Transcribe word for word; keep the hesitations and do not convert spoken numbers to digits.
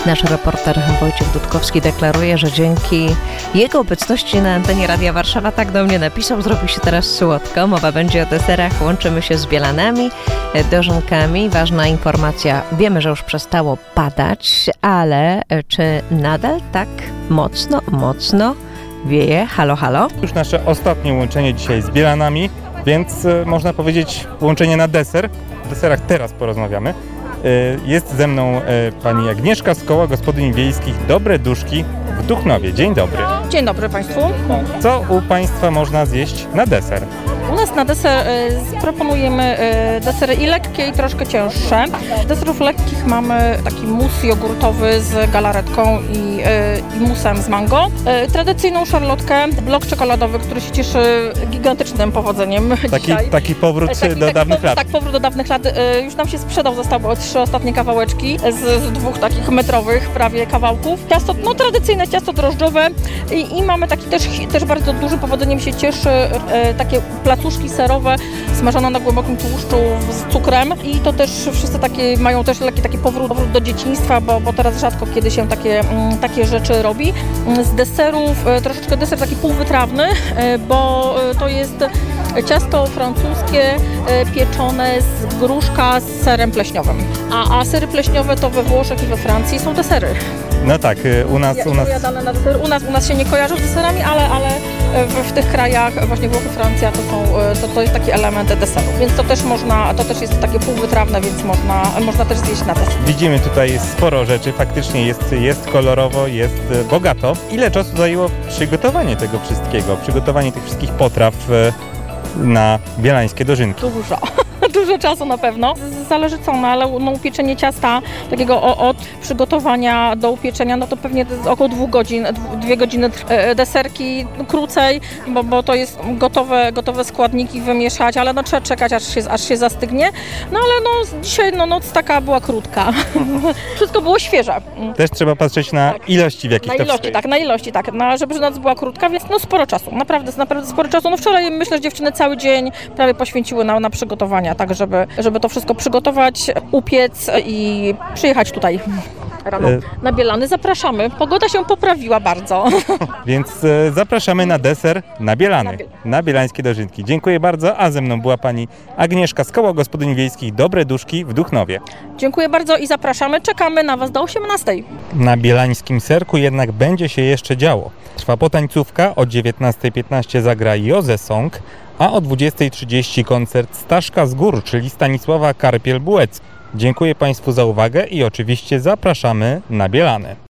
Nasz reporter Wojciech Dudkowski deklaruje, że dzięki jego obecności na antenie Radia Warszawa tak do mnie napisał, zrobi się teraz słodko. Mowa będzie o deserach, łączymy się z Bielanami, dożynkami. Ważna informacja, wiemy, że już przestało padać, ale czy nadal tak mocno, mocno wieje? Halo, halo? Już nasze ostatnie łączenie dzisiaj z Bielanami, więc e, można powiedzieć łączenie na deser. O deserach teraz porozmawiamy. E, jest ze mną e, pani Agnieszka z Koła Gospodyń Wiejskich Dobre Duszki w Duchnowie. Dzień dobry. Dzień dobry Państwu. Co u Państwa można zjeść na deser? U nas na deser y, proponujemy y, desery i lekkie, i troszkę cięższe. Z deserów lekkich mamy taki mus jogurtowy z galaretką i, y, i musem z mango. Y, tradycyjną szarlotkę, blok czekoladowy, który się cieszy gigantycznym powodzeniem Taki, dzisiaj. taki powrót Taki, do taki dawnych powrót, lat. Tak, powrót do dawnych lat. Y, już nam się sprzedał, zostały trzy ostatnie kawałeczki z, z dwóch takich metrowych prawie kawałków. Ciasto, no tradycyjne ciasto drożdżowe i, i mamy taki też, też bardzo dużym powodzeniem się cieszy y, takie placuszki serowe, smażone na głębokim tłuszczu z cukrem i to też wszyscy takie mają też lekki taki powrót, powrót do dzieciństwa, bo, bo teraz rzadko kiedy się takie, mm, takie rzeczy robi. Z deserów y, troszeczkę deser taki półwytrawny, y, bo y, to jest ciasto francuskie y, pieczone z gruszka z serem pleśniowym. A, a sery pleśniowe to we Włoszech i we Francji są desery. No tak, e, u nas, u nas Na deser. U nas, u nas się nie kojarzą z deserami, ale, ale w, w tych krajach, właśnie Włochy, Francja, to, są, to, to jest taki element deseru. Więc to też można, to też jest takie półwytrawne, więc można, można też zjeść na deser. widzimy tutaj sporo rzeczy, faktycznie jest, jest kolorowo, jest e, bogato. Ile czasu zajęło przygotowanie tego wszystkiego, przygotowanie tych wszystkich potraw e, na bielańskie dożynki? Dużo. Dużo czasu na pewno. Zależy co, no, ale no, upieczenie ciasta takiego o, od przygotowania do upieczenia, no to pewnie około dwóch godzin, dwie godziny e, deserki no, krócej, bo, bo to jest gotowe, gotowe składniki wymieszać, ale no trzeba czekać aż się, aż się zastygnie. No ale no dzisiaj no, noc taka była krótka. Wszystko było świeże. Też trzeba patrzeć na Tak. ilości, w jakich Na to ilości, wstaje. tak, na ilości, tak. No, żeby noc była krótka, więc no sporo czasu, naprawdę, naprawdę sporo czasu. No wczoraj myślę, że dziewczyny cały dzień prawie poświęciły na, na przygotowania, tak żeby, żeby to wszystko przygotować, upiec i przyjechać tutaj rano E- na Bielany. Zapraszamy. Pogoda się poprawiła bardzo. Więc e, zapraszamy na deser na Bielany, Na Biel- na bielańskie dożynki. Dziękuję bardzo, a ze mną była pani Agnieszka z Koła Gospodyń Wiejskich Dobre Duszki w Duchnowie. Dziękuję bardzo i zapraszamy. Czekamy na Was do osiemnastej. Na bielańskim serku jednak będzie się jeszcze działo. Trwa potańcówka, o dziewiętnastej piętnaście zagra Jose Song, a o dwudziestej trzydzieści koncert Staszka z Gór, czyli Stanisława Karpiel-Bułecki. Dziękuję Państwu za uwagę i oczywiście zapraszamy na Bielany.